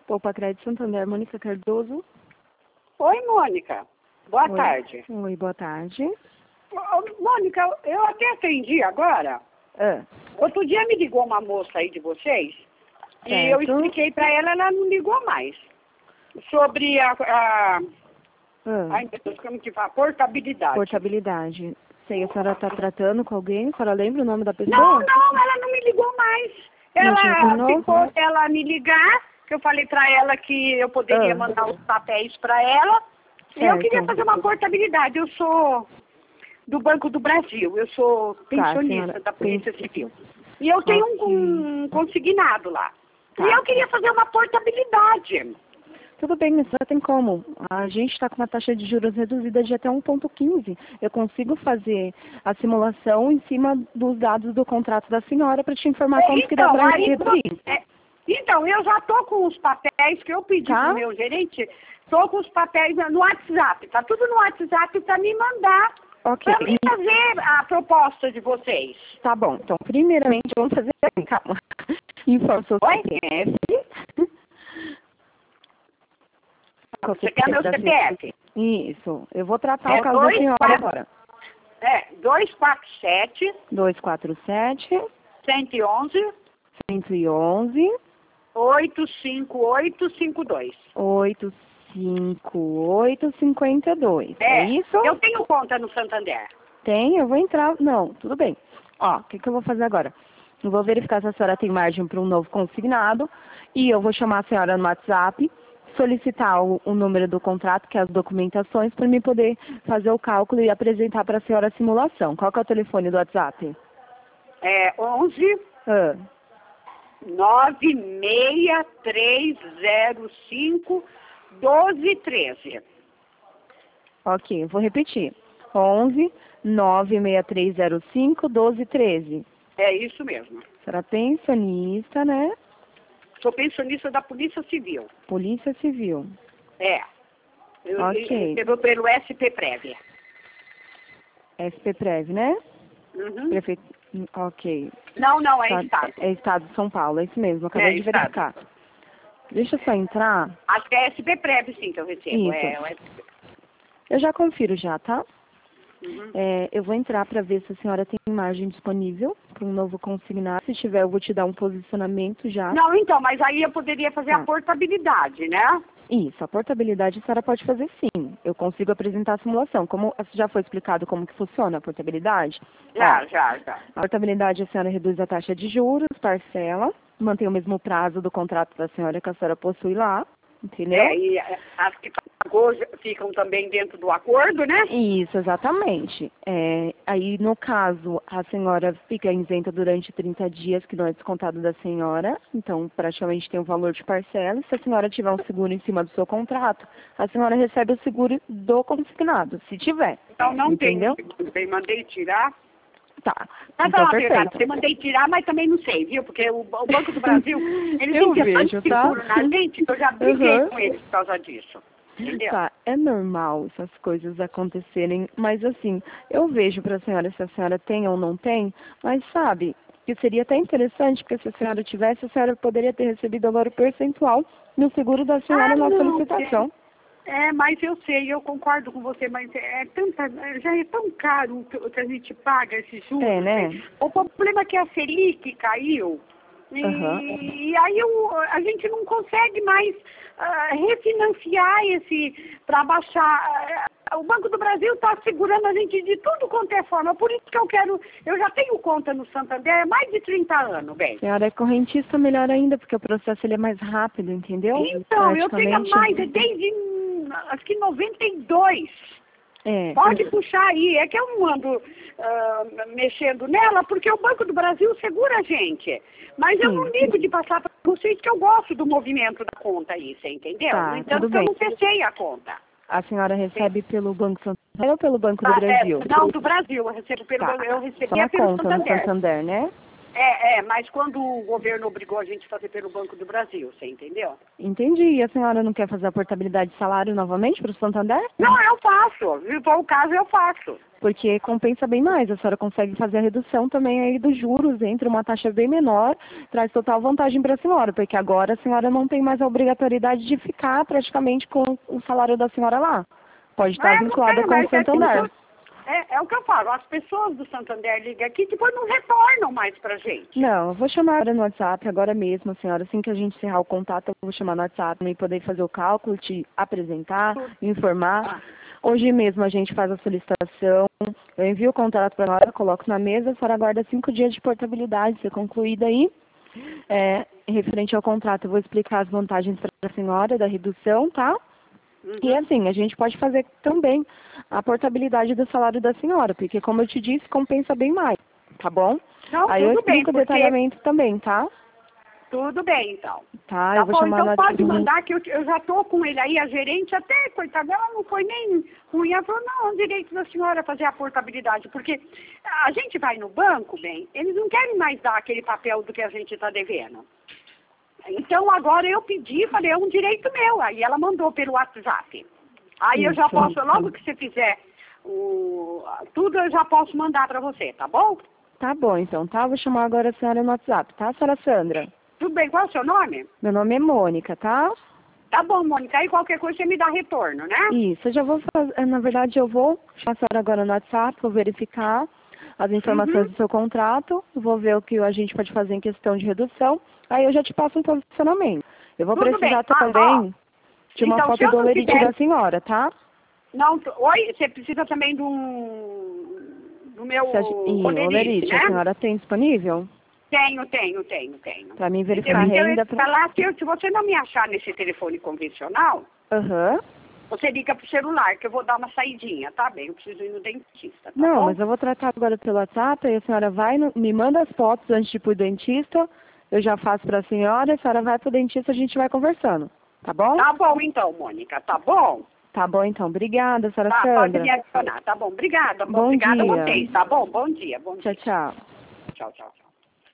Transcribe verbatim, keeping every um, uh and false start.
Poupa Crédito Santander, Mônica Cardoso. Oi, Mônica. Boa Oi. tarde. Oi, boa tarde. Ô, Mônica, eu até atendi agora. Ah, Outro dia me ligou uma moça aí de vocês. E certo. eu expliquei pra ela, ela não ligou mais. Sobre a... a ah, ai, meu Deus, como que fala? Portabilidade. portabilidade. Sei, a senhora está tratando com alguém? A senhora lembra o nome da pessoa? Não, não, ela não me ligou mais. Não te Ela retornou? ficou ela me ligar, que eu falei pra ela que eu poderia Ah. mandar os papéis pra ela. E eu Certo. queria fazer uma portabilidade. Eu sou do Banco do Brasil, eu sou pensionista senhora. da Polícia Civil. E eu tenho Ok. um, um consignado lá. Tá. E eu queria fazer uma portabilidade. Tudo bem, mas já tem como. A gente está com uma taxa de juros reduzida de até um ponto quinze. Eu consigo fazer a simulação em cima dos dados do contrato da senhora para te informar quanto que dá Então, para aí, reduzir. é, então, eu já tô com os papéis que eu pedi Tá. pro meu gerente, tô com os papéis no WhatsApp, tá tudo no WhatsApp para me mandar, Ok. para mim fazer a proposta de vocês. Tá bom. Então, primeiramente, vamos fazer assim, calma. Informa o seu Oi? C P F. Qual Você quer meu da C P F? Isso. Eu vou tratar É o caso dois, da senhora quatro. agora. É, dois quatro sete, dois quatro sete, cento e onze, cento e onze, oito cinco oito cinco dois. oito cinco oito, cinquenta e dois. É, É isso? eu tenho conta no Santander. Tem, eu vou entrar. Não, tudo bem. Ó, o que, que eu vou fazer agora? Eu vou verificar se a senhora tem margem para um novo consignado e eu vou chamar a senhora no WhatsApp, solicitar o, o número do contrato, que é as documentações, para mim poder fazer o cálculo e apresentar para a senhora a simulação. Qual que é o telefone do WhatsApp? É onze, Ah, nove seis três zero cinco, doze treze. ok, eu vou repetir. onze, nove seis três zero cinco, doze treze. É isso mesmo. A senhora é pensionista, né? Sou pensionista da Polícia Civil. Polícia Civil. É. Eu Ok. recebo pelo S P Prev. S P Prev, né? Uhum. Prefeito. Ok. Não, não, é Estado- Estado. É Estado de São Paulo, é isso mesmo. Acabei É, de Estado. verificar. Deixa eu só entrar. Acho que é S P Prev, sim, que eu recebo. Isso. É, o S P. Eu já confiro já, tá? Uhum. É, eu vou entrar para ver se a senhora tem margem disponível para um novo consignado. Se tiver, eu vou te dar um posicionamento já. Não, então, mas aí eu poderia fazer Tá. a portabilidade, né? Isso, a portabilidade a senhora pode fazer sim. Eu consigo apresentar a simulação. Como já foi explicado como que funciona a portabilidade? Já, Ó, já, já. a portabilidade a senhora reduz a taxa de juros, parcela, mantém o mesmo prazo do contrato da senhora que a senhora possui lá, entendeu? É, e eh, as que pagou já ficam também dentro do acordo, né? Isso, exatamente. É, aí, no caso, a senhora fica isenta durante trinta dias, que não é descontado da senhora, então praticamente tem o valor de parcela. Se a senhora tiver um seguro em cima do seu contrato, a senhora recebe o seguro do consignado, se tiver. Então não Entendeu? tem. Eu mandei tirar. Tá. Mas Então, falar a verdade, perfeito. eu mandei tirar, mas também não sei, viu? Porque o, o Banco do Brasil, ele Eu tem que ter tanto vejo, tá? seguro na gente que eu já briguei Uhum. com eles por causa disso. Entendeu? Tá, é normal essas coisas acontecerem, mas assim, eu vejo para a senhora se a senhora tem ou não tem, mas sabe, que seria até interessante, porque se a senhora tivesse, a senhora poderia ter recebido agora o percentual no seguro da senhora Ah, na não, solicitação. É, mas eu sei, eu concordo com você, mas é tanta, já é tão caro o que o que a gente paga esses juros. É, né? né? O problema é que a Selic caiu e, Aham. e aí o, a gente não consegue mais ah, refinanciar esse para baixar. ah, O Banco do Brasil está segurando a gente de tudo quanto é forma. Por isso que eu quero. Eu já tenho conta no Santander há mais de trinta anos, bem. A senhora é correntista, melhor ainda, porque o processo ele é mais rápido, entendeu? Então, eu tenho Praticamente. mais, desde hum, acho que noventa e dois. É. Pode puxar aí, é que eu não ando ah, mexendo nela, porque o Banco do Brasil segura a gente. Mas eu Sim. não ligo de passar para vocês que eu gosto do movimento da conta aí, você entendeu? Tá, No entanto, tudo que eu bem. não fechei a conta. A senhora recebe pelo Banco Santander ou pelo Banco do Tá, é, Brasil? não, do Brasil, eu recebo pelo Tá. Banco- eu Só recebia na pelo conta no Santander. Santander, né? É, é, mas quando o governo obrigou a gente a fazer pelo Banco do Brasil, você entendeu? Entendi. E a senhora não quer fazer a portabilidade de salário novamente para o Santander? Não, eu faço. Se for o caso, eu faço. porque compensa bem mais. A senhora consegue fazer a redução também aí dos juros, entre uma taxa bem menor, traz total vantagem para a senhora, porque agora a senhora não tem mais a obrigatoriedade de ficar praticamente com o salário da senhora lá. Pode estar É, não vinculada tem, com mas o Santander. É, é o que eu falo, as pessoas do Santander ligam aqui e depois não retornam mais pra gente. Não, eu vou chamar agora no WhatsApp, agora mesmo, senhora. Assim que a gente encerrar o contato, eu vou chamar no WhatsApp e poder fazer o cálculo, te apresentar, informar. Ah. Hoje mesmo a gente faz a solicitação, eu envio o contrato para a senhora, coloco na mesa, a senhora aguarda cinco dias de portabilidade, ser concluída aí. É, referente ao contrato, eu vou explicar as vantagens para a senhora da redução, tá? Uhum. E assim, a gente pode fazer também a portabilidade do salário da senhora, porque como eu te disse, compensa bem mais, tá bom? Não, Aí eu tudo bem, explico o porque... detalhamento também, tá? Tudo bem, então. Tá, Tá eu vou bom, chamar então no pode WhatsApp. mandar que eu, eu já tô com ele aí, a gerente até, coitada, ela não foi nem ruim. Ela falou, não, é um direito da senhora fazer a portabilidade, porque a gente vai no banco, bem, eles não querem mais dar aquele papel do que a gente está devendo. Então agora eu pedi, falei, é um direito meu. Aí ela mandou pelo WhatsApp. Aí eu já Isso, posso, isso. logo que você fizer o, tudo, eu já posso mandar para você, tá bom? Tá bom, então, tá? Vou chamar agora a senhora no WhatsApp, tá, senhora Sandra? Tudo bem, qual é o seu nome? Meu nome é Mônica, tá? Tá bom, Mônica, aí qualquer coisa você me dá retorno, né? Isso, eu já vou fazer, na verdade eu vou chamar a senhora agora no WhatsApp, vou verificar as informações Uhum. do seu contrato, vou ver o que a gente pode fazer em questão de redução, aí eu já te passo um posicionamento. Eu vou Tudo precisar bem. Ah, também de uma então, se foto eu do não olerite tiver... da senhora, tá? Não, tu- oi, você precisa também do, do meu Se a, e, olerite, olerite, a né? senhora tem disponível? Tenho, tenho, tenho, tenho. Pra mim Então, verificar a então, eu renda. ia te Pra... falar que eu- se você não me achar nesse telefone convencional, Aham. você liga pro celular, que eu vou dar uma saidinha, tá bem? Eu preciso ir no dentista, tá Não, bom? mas eu vou tratar agora pelo WhatsApp, aí a senhora vai, no- me manda as fotos antes de ir pro dentista, eu já faço pra senhora, a senhora vai pro dentista, a gente vai conversando, tá bom? Tá bom então, Mônica, tá bom? Tá bom então, obrigada, senhora Tá, pode Sandra. me adicionar, tá bom? Obrigada, bom, Bom obrigada a dia. vocês, tá bom? Bom dia, bom Tchau, dia. tchau. Tchau, tchau, tchau.